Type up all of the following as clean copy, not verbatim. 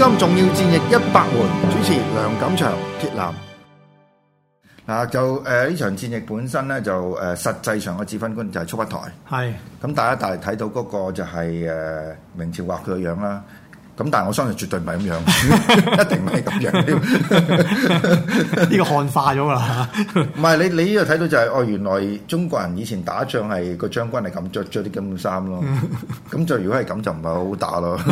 心重要戰役100回，主持梁錦祥、鐵男。呢場戰役本身咧實際上嘅指揮官就係速北台。係。咁大家睇到嗰個就係明朝畫佢個樣啦。咁但係我相信絕對唔係咁樣，一定唔係咁樣。 呢個漢化咗啦。 唔係你呢度睇到就係原來中國人以前打仗係個將軍係咁着啲咁嘅衫咯。咁就如果係咁就唔係好打咯。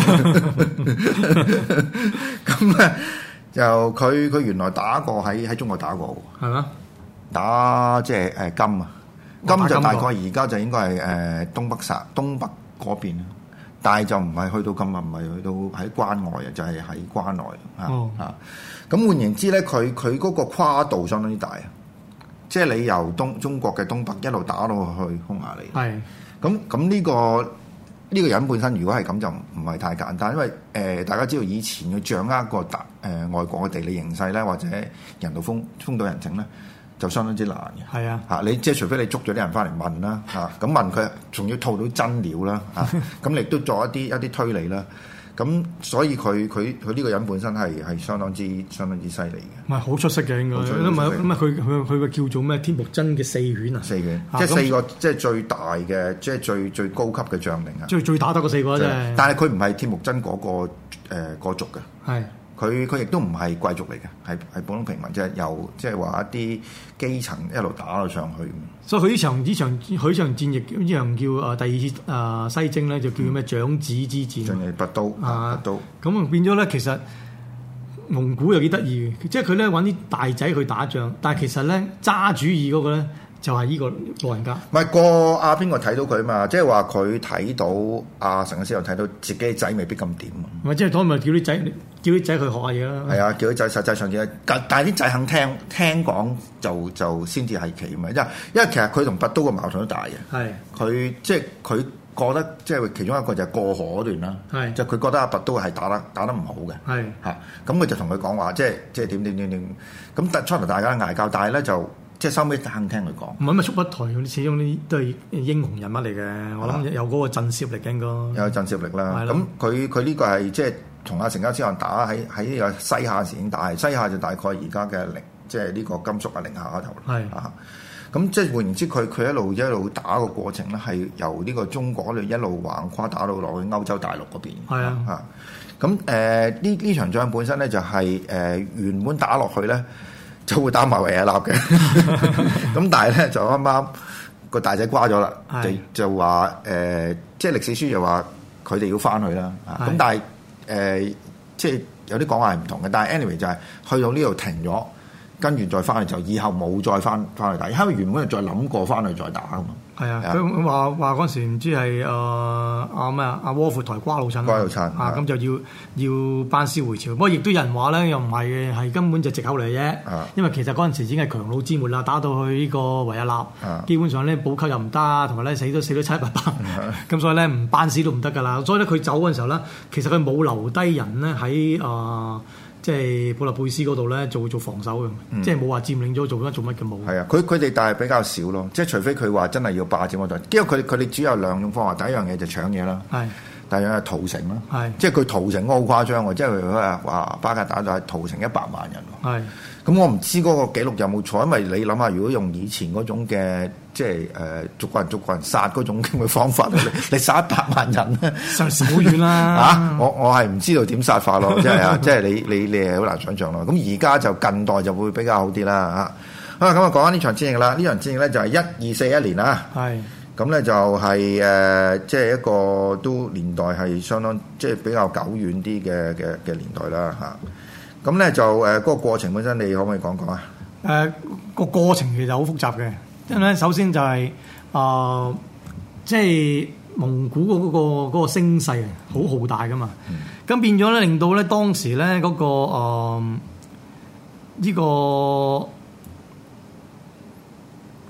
咁咧就佢原來打過喺中國打過喎。係咩？打即係金啊！金就大概而家就應該係東北嗰邊。但係就唔係去到咁啊，唔係去到喺關外啊，就係喺關內啊。咁換言之咧，佢嗰個跨度相當之大啊。即係你由中國嘅東北一路打到去匈牙利。係。咁呢個人本身如果係咁就唔係太簡單，因為大家知道以前要掌握個外國嘅地理形勢咧，或者人道風土人情咧，就相當之難嘅。係啊，你即係除非你捉咗啲人翻嚟問啦，咁問佢仲要套到真料啦，咁你亦都做一啲推理啦。咁所以佢呢個人本身係相當之犀利嘅。 唔係好出色嘅應該，咁佢個叫做咩？天目真嘅四犬啊， 四犬，即係四個即係最大嘅，即係最高級嘅將領啊。 最打得嗰四個啫。 但係佢唔係天目真嗰個族嘅。係。佢亦都唔係貴族嚟嘅，係普通平民，即係由即係話一啲基層一路打到上去。 所以佢呢場戰役呢場叫第二次西征咧，就叫咩長子之戰。 就係拔刀。 咁啊變咗咧，其實蒙古又幾得意嘅，即係佢咧揾啲大仔去打仗，但係其實咧揸主意嗰個咧就係呢個老人家。 唔係邊個睇到佢嘛？即係話佢睇到阿成吉思汗睇到自己嘅仔未必咁掂啊！ 唔係即係當咪叫啲仔去學下嘢啦。係啊，叫啲仔實際上但係啲仔肯聽講就先至係奇嘛。因為其實佢同拔刀嘅矛盾都大嘅。係佢即係佢覺得即係其中一個就係過河嗰段啦。係就佢覺得阿拔刀係打得唔好嘅。係嚇咁佢就同佢講話，即係點咁出嚟大家嗌交，但係咧就。即係收尾肯聽佢講， 唔係咪速北台嗰啲始終呢都係英雄人物嚟嘅，我諗有嗰個震懾力應該有震懾力啦。咁佢呢個係即係同阿成吉思汗打喺呢個西夏時已經打，西夏就大概而家嘅即係呢個甘肅啊寧夏嗰頭。係啊，咁即係換言之，佢一路打個過程咧，係由呢個中國嗰度一路橫跨打到落去歐洲大陸嗰邊。係啊，咁呢場仗本身咧就係原本打落去咧。就會打埋維也納嘅，咁但係咧就啱啱個大仔瓜咗啦，就話即係歷史書就話佢哋要翻去啦，咁但係即係有啲講話係唔同嘅，但係 anyway 就係去到呢度停咗，跟住再翻去就以後冇再翻去打，因為原本係再諗過翻去再打啊嘛。係啊， 佢話嗰陣時唔知係阿窩闊台瓜老襯咁就要班師回朝。不過亦都有人話咧，又唔係嘅，係根本就藉口嚟啫。因為其實嗰陣時已經係強弩之末啦，打到去呢個維也納，基本上咧補給又唔得，同埋咧死都七八百。咁所以咧唔班師都唔得㗎啦。所以咧佢走嗰陣時候咧，其實佢冇留低人咧喺即係布勒貝斯嗰度咧做防守嘅，即係冇話佔領咗做乜嘅冇。 係啊，佢哋但係比較少咯，即係除非佢話真係要霸佔嗰度，因為佢哋只有兩種方法，第一樣嘢就搶嘢啦，第二樣係屠城啦，即係佢屠城都好誇張喎，即係佢話巴格達就係屠城100萬人喎。咁我唔知嗰個記錄有冇錯，因為你諗下，如果用以前嗰種嘅即係逐個人殺嗰種咁嘅方法，你殺100萬人咧， 實時好遠啦。 我係唔知道點殺法咯，即係你係好難想像咯。咁而家就近代就會比較好啲啦。好啦，咁啊講翻呢場戰役啦。呢場戰役咧就係1241年啦。咁咧就係即係一個都年代係相當即係比較久遠啲嘅年代啦嚇。咁咧就嗰個過程本身，你可唔可以講講啊？ 個過程其實好複雜嘅，因為咧首先就係即係蒙古嗰個聲勢好浩大噶嘛。咁變咗咧，令到咧當時咧嗰個呢個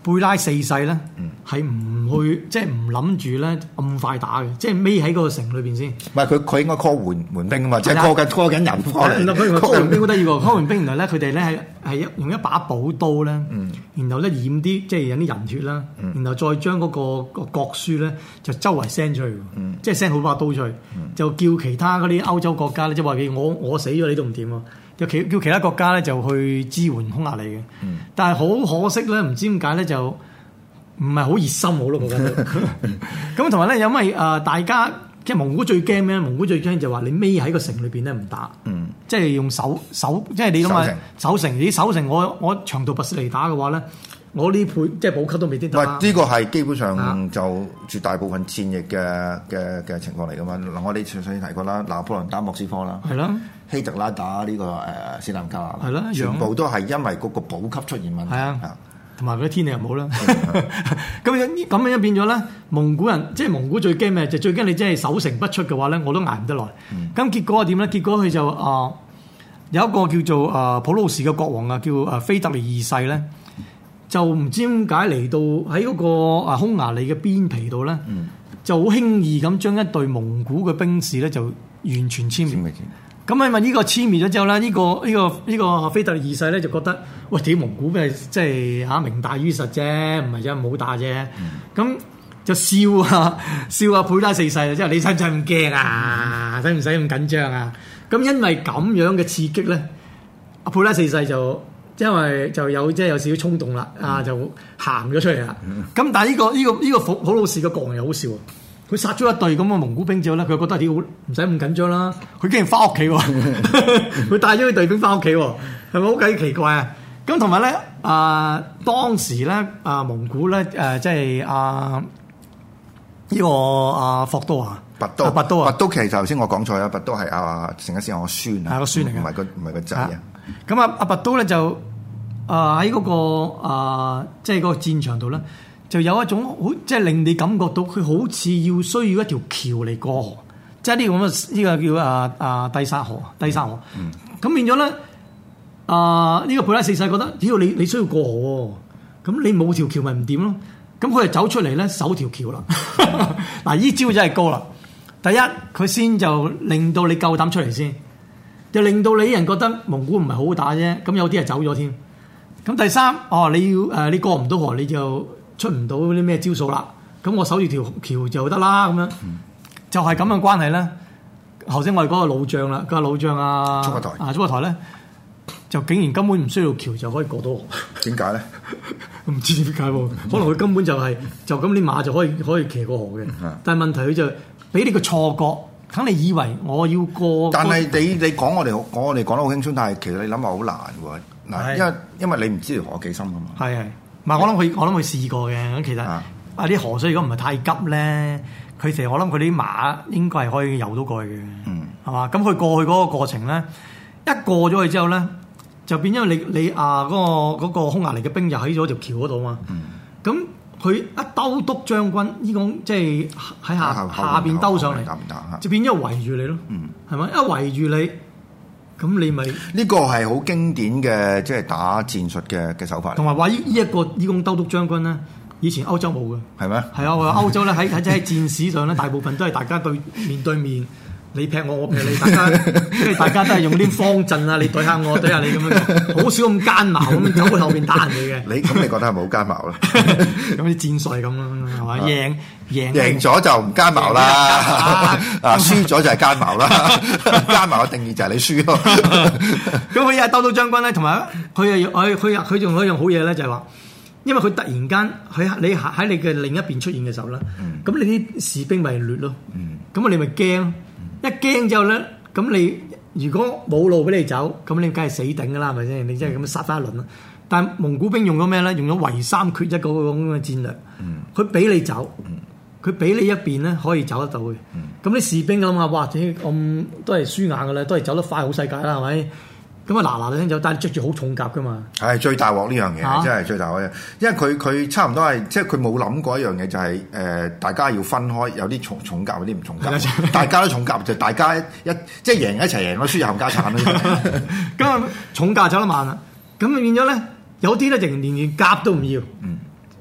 貝拉四世咧係唔去即係唔諗住咧咁快打嘅，即係匿喺嗰個城裏邊先。 唔係佢應該 call 援兵啊嘛，即係 call 緊人過嚟。 call 援兵好得意喎，call 援兵原來咧佢哋咧係用一把寶刀咧，然後咧染啲即係有啲人血啦，然後再將嗰個國書咧就周圍 send 出去，即係 send 好把刀出去，就叫其他嗰啲歐洲國家咧，即係話我死咗你都唔掂喎。叫其他國家咧就去支援匈牙利嘅，但係好可惜咧，唔知點解咧就唔係好熱心好咯，我覺得。咁同埋咧，因為大家即係蒙古最驚咩？蒙古最驚就話你匿喺個城裏邊咧唔打，即係用守，即係你諗下守城，你守城我長途跋涉嚟打嘅話咧，我呢即係補給都未必得。 呢個係基本上就絕大部分戰役嘅情況嚟噶嘛。嗱，我哋上次提過啦，拿破崙打莫斯科啦，係啦。希特拉打呢個斯大林格勒，係啦，全部都係因為嗰個補給出現問題，係啊，同埋嗰啲天氣又唔好啦。咁樣變咗咧，蒙古人即係蒙古最驚咩？就最驚你真係守城不出嘅話咧，我都捱唔得耐。咁結果係點咧？結果佢就有一個叫做普魯士嘅國王啊，叫腓特烈二世咧，就唔知點解嚟到喺嗰個匈牙利嘅邊皮度咧，就好輕易咁將一隊蒙古嘅兵士咧就完全殲滅。咁因為呢個殲滅咗之後咧，呢個腓特烈二世咧就覺得，喂，屌蒙古咩即係名大於實啫，唔係真係冇打啫。咁就笑啊貝拉四世啊，即係你使唔使咁驚啊？使唔使咁緊張啊？咁因為咁樣嘅刺激咧，阿貝拉四世就因為就有少少衝動啦，就行咗出嚟啦。咁但係呢個普魯士嘅國王又好笑。佢殺咗一隊咁嘅蒙古兵之後咧，佢覺得啲好唔使咁緊張啦。佢竟然翻屋企喎，佢帶咗啲隊兵翻屋企喎，係咪好鬼奇怪啊？咁同埋咧，當時咧，蒙古咧，即係呢個霍都啊，拔都其實頭先我講錯啦，拔都係成吉思汗個孫啊，個孫嚟嘅，唔係個仔啊。咁阿拔都咧就喺嗰個即係嗰個戰場度咧。就有一種好，即係令你感覺到佢好似需要一條橋嚟過河，即係呢個咁嘅呢個叫低沙河。咁變咗咧，呢個貝拉四世覺得，只要你需要過河喎，咁你冇條橋咪唔掂咯。咁佢就走出嚟咧，守條橋啦。嗱，呢招真係高啦。第一，佢先就令到你夠膽出嚟先，就令到你啲人覺得蒙古唔係好好打啫。咁有啲係走咗添。咁第三，你要你過唔到河，你就出唔到啲咩招數啦，咁我守住條橋就得啦，咁樣就係咁嘅關係咧。頭先我哋講個老將啦，個老將朱克台咧，就竟然根本唔需要橋就可以過到河。點解咧？唔知點解喎？可能佢根本就咁啲馬就可以騎過河嘅。但係問題佢就俾你個錯覺，肯你以為我要過。但係你講我哋講得好輕鬆，但係其實你諗下好難喎。嗱，因為你唔知條河幾深㗎嘛。係。唔係，我諗佢試過嘅。咁其實啲河水如果唔係太急咧，我諗佢啲馬應該係可以游到過去嘅，係嘛？咁佢過去嗰個過程咧，一過咗去之後咧，就變咗你嗰個匈牙利嘅兵就喺咗條橋嗰度嘛。咁佢一兜篤將軍呢種即係喺下邊兜上嚟，就變咗圍住你咯，係咪？一圍住你。咁你咪呢個係好經典嘅，即係打戰術嘅手法。同埋話呢種兜篤將軍咧，以前歐洲冇嘅，係咩？係啊，我話歐洲咧喺戰史上咧，大部分都係大家面對面，你劈我，我劈你，大家都係用啲方陣啊，你對下我，對下你咁樣，好少咁奸茅咁走去後邊打人哋嘅。你覺得係冇奸茅啦？咁啲戰術咁咯，係嘛？贏咗就唔奸茅啦，輸咗就係奸茅啦。奸茅嘅定義就係你輸咯。咁佢又兜到將軍咧，同埋佢仲有一樣好嘢咧，就係話，因為佢突然間你喺你嘅另一邊出現嘅時候咧，咁你啲士兵咪劣咯，咁你咪驚。一驚之後咧，咁你如果冇路俾你走，咁你梗係死頂噶啦，係咪先？你真係咁殺翻一輪啦。但係蒙古兵用咗咩咧？用咗圍三缺一嗰個咁嘅戰略。佢俾你走，佢俾你一邊咧可以走得到嘅。咁啲士兵諗下，哇！咁都係輸硬噶啦，都係走得快好世界啦，係咪？咁啊嗱聲走，但係着住好重甲噶嘛。係最大鑊呢樣嘢，真係最大鑊嘅，因為佢差唔多係，即係佢冇諗過一樣嘢，就係大家要分開，有啲重甲，有啲唔重甲。大家都重甲，就大家即係贏一齊贏咯，輸就冚家產啦。咁重甲走得慢啦，咁變咗咧，有啲咧就連甲都唔要，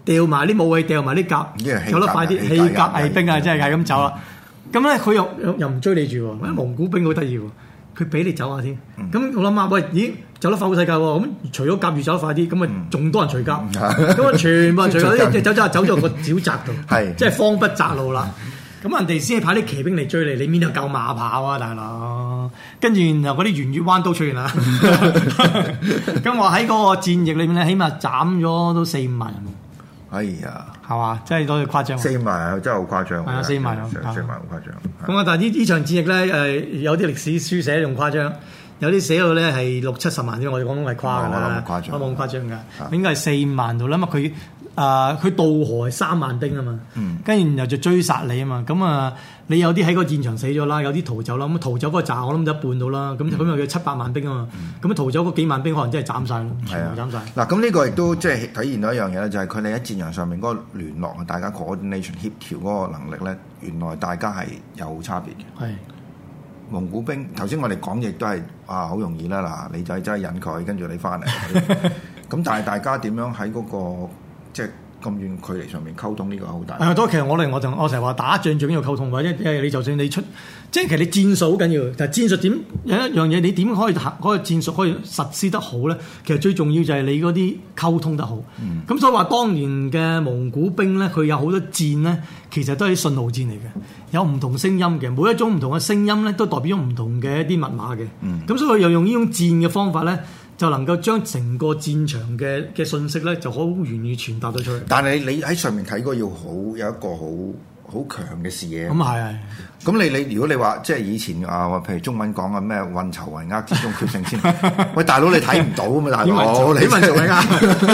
掉埋啲武器，掉埋啲甲，走得快啲，棄甲偽兵啊，真係咁走啦。咁咧佢又唔追你住喎，蒙古兵好得意喎，佢俾你走下先。咁我諗下，喂，咦，走得快好世界喎，咁除咗甲越走得快啲，咁啊仲多人除甲，咁啊全部人除甲，走咗個沼澤度，即係荒不擇路啦。咁人哋先係派啲騎兵嚟追你，你邊度夠馬跑啊，大佬？跟住然後嗰啲圓月彎刀出現啦。咁我喺嗰個戰役裏面咧，起碼斬咗都4-5萬人。 哎呀， 係嘛？真係多誇張。 4萬真係好誇張。 係啊，4萬啊，4 萬好誇張。 咁啊，但係呢場戰役咧，有啲歷史書寫仲誇張，有啲寫到咧係60-70萬啫。我哋講係誇㗎啦，我冇咁誇張㗎，應該係4-5萬度啦。咁佢渡河係3萬兵啊嘛，跟住然後就追殺你啊嘛。咁啊，你有啲喺個戰場死咗啦，有啲逃走啦。咁逃走嗰個陣我諗就一半到啦。咁又有700萬兵啊嘛。咁逃走嗰幾萬兵可能真係斬晒咯，全部斬晒。 嗱，咁呢個亦都即係體現到一樣嘢咧，就係佢哋喺戰場上面嗰個聯絡啊，大家 coordination 協調嗰個能力咧，原來大家係有差別嘅。係蒙古兵頭先我哋講亦都係好容易啦。嗱，你就真係引佢，跟住你翻嚟。咁但係大家點樣喺嗰個即係咁遠距離上面溝通呢個好大。多其實我成日話打仗最緊要溝通，或者你就算你出，即係其實你戰術好緊要。但係戰術點有一樣嘢，你點可以嗰個戰術可以實施得好咧？其實最重要就係你嗰啲溝通得好。咁所以話當年嘅蒙古兵咧，佢有好多戰咧，其實都係信號戰嚟嘅，有唔同聲音嘅，每一種唔同嘅聲音咧，都代表咗唔同嘅一啲密碼嘅。咁所以佢又用呢種戰嘅方法咧，就能夠將成個戰場嘅信息咧，就好容易傳達到出嚟。 但係你喺上面睇過要有一個好強嘅視野。 咁係。 咁你如果你話即係以前譬如中文講嘅咩運籌帷幄之中決勝先，喂大佬你睇唔到啊嘛，大佬你運籌帷幄。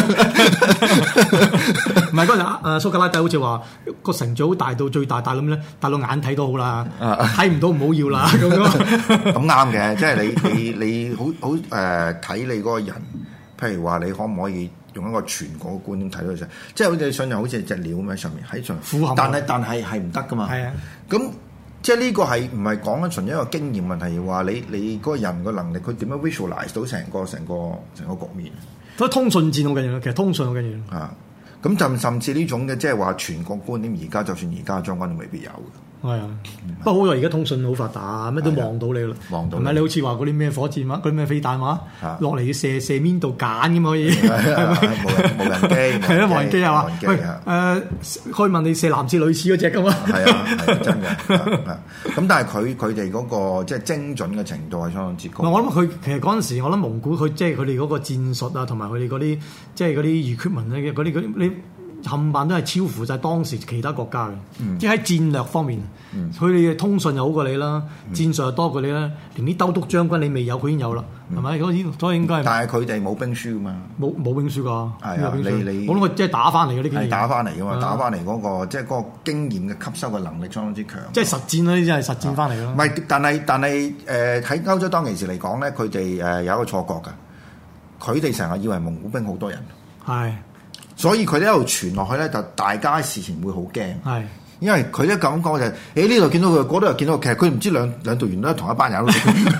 唔係嗰陣蘇格拉底好似話個城最好大到最大咁咧，大到眼睇都好啦，睇唔到唔好要啦咁樣。咁啱嘅，即係你好睇你嗰個人，譬如話你可唔可以用一個全國嘅觀點睇到佢，即係好似你想像好似隻鳥咁喺上面喺上面，但係唔得噶嘛。係啊，咁即係呢個係唔係講緊純一個經驗問題，而話你嗰個人個能力，佢點樣 visualize 到成個局面？ 所以通訊戰好緊要，其實通訊好緊要。 啊，咁就甚至呢種嘅即係話全國觀點，而家就算而家將軍都未必有嘅。係啊， 不過好在而家通訊好發達，咩都望到你啦。望到係咪？你好似話嗰啲咩火箭話，嗰啲咩飛彈話落嚟要射邊度揀咁可以？無人機係啊，無人機係嘛？喂，可以問你射男廁女廁嗰隻噶嘛？係啊，係真嘅。咁但係佢哋嗰個即係精準嘅程度係相當之高。我諗佢其實嗰陣時，我諗蒙古佢即係佢哋嗰個戰術啊，同埋佢哋嗰啲即係嗰啲 equipment 咧，嗰啲你。冚唪唥都係超乎晒當時其他國家嘅，即係喺戰略方面，佢哋嘅通訊又好過你啦，戰術又多過你啦，連啲兜督將軍你未有，佢已經有啦，係咪？所以應該。但係佢哋冇兵書噶嘛，冇兵書㗎。係啊，你我諗佢即係打翻嚟嗰啲經驗。係打翻嚟㗎嘛，打翻嚟嗰個即係嗰個經驗嘅吸收嘅能力相當之強。即係實戰啦，呢啲係實戰翻嚟咯。唔係，但係喺歐洲當其時嚟講咧，佢哋有一個錯覺㗎，佢哋成日以為蒙古兵好多人。係。所以佢哋一路傳落去咧，就大家事前會好驚，係因為佢一咁講就係，呢度見到佢，嗰度又見到佢，其實佢唔知兩隊員都係同一班人，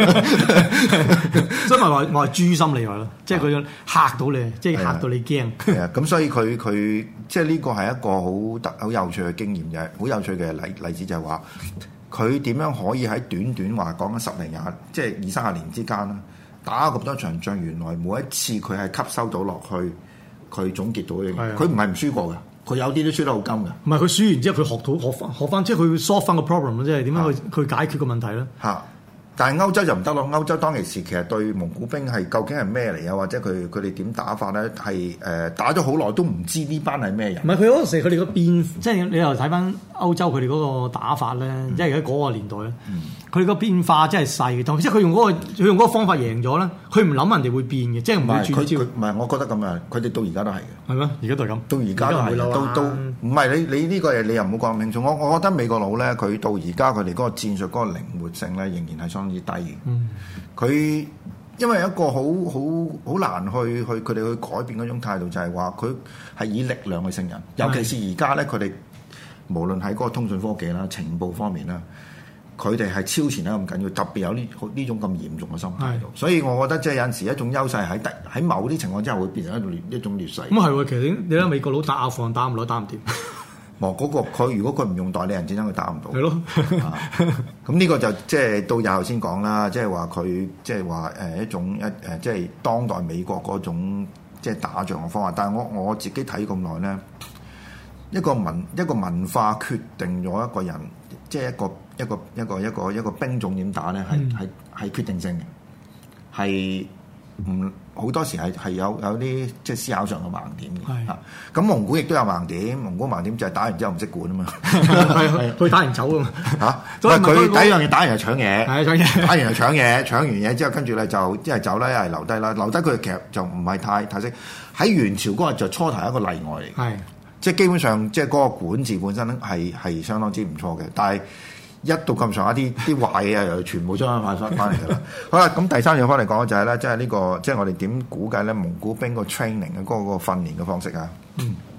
所以咪話誅心理咯，即係佢嚇到你，即係嚇到你驚。係啊，咁所以佢即係呢個係一個好有趣嘅經驗，就係好有趣嘅例子，就係話佢點樣可以喺短話講緊10年廿，即係20-30年之間啦，打咁多場仗，原來每一次佢係吸收到落去。佢總結到嘅嘢，佢唔係唔輸過㗎，佢有啲都輸得好金㗎。唔係佢輸完之後，佢學翻，即係佢 solve 翻個 problem 即係點樣去解決個問題咧？嚇！但係歐洲就唔得咯，歐洲當其時其實對蒙古兵係究竟係咩嚟啊？或者佢哋點打法咧？係打咗好耐都唔知呢班係咩人。唔係佢嗰陣時佢哋個變，即係你又睇翻歐洲佢哋嗰個打法咧，即係喺嗰個年代咧，佢個變化真係細，即係佢用嗰個方法贏咗咧，佢唔諗人哋會變嘅，即係唔會轉招。唔係，我覺得咁啊，佢哋到而家都係嘅。係咩？而家都係咁。到而家都係，都唔係你呢個嘢，你又唔好講咁清楚。我覺得美國佬咧，佢到而家佢哋嗰個戰術嗰個靈活性咧，仍然係相當之低嘅。佢因為一個好難去佢哋去改變嗰種態度，就係話佢係以力量去勝人，尤其是而家咧，佢哋無論喺嗰個通訊科技啦、情報方面啦， 佢哋係超前得咁緊要，特別有呢種咁嚴重嘅心態度，所以我覺得即係有陣時一種優勢喺某啲情況之下會變成一種劣勢。 咁係喎，其實你睇美國佬打阿富汗打唔落，打唔掂。 嗰個佢如果佢唔用代理人戰爭，佢打唔到。 係咯。 咁呢個就即係到日後先講啦，即係話佢即係話一種即係當代美國嗰種即係打仗嘅方法。但係我自己睇咁耐咧，一個文化決定咗一個人，即係一個兵種點打咧，係決定性嘅，係唔好多時係有啲即係思考上嘅盲點嘅嚇。咁蒙古亦都有盲點，蒙古盲點就係打完之後唔識管啊嘛， 佢打完走啊嘛嚇。佢第一樣嘢打完就搶嘢， 搶嘢， 打完就搶嘢，搶完嘢之後跟住咧就一係走啦，一係留低啦。留低佢其實就唔係太識。喺元朝嗰日就初頭一個例外嚟，係即係基本上即係嗰個管治本身係相當之唔錯嘅，但係一到咁上下啲壞嘢又全部將翻嚟㗎啦。好啦，咁第三樣方嚟講就係咧，即係呢個即係我哋點估計咧蒙古兵個 training 嘅嗰個訓練嘅方式啊。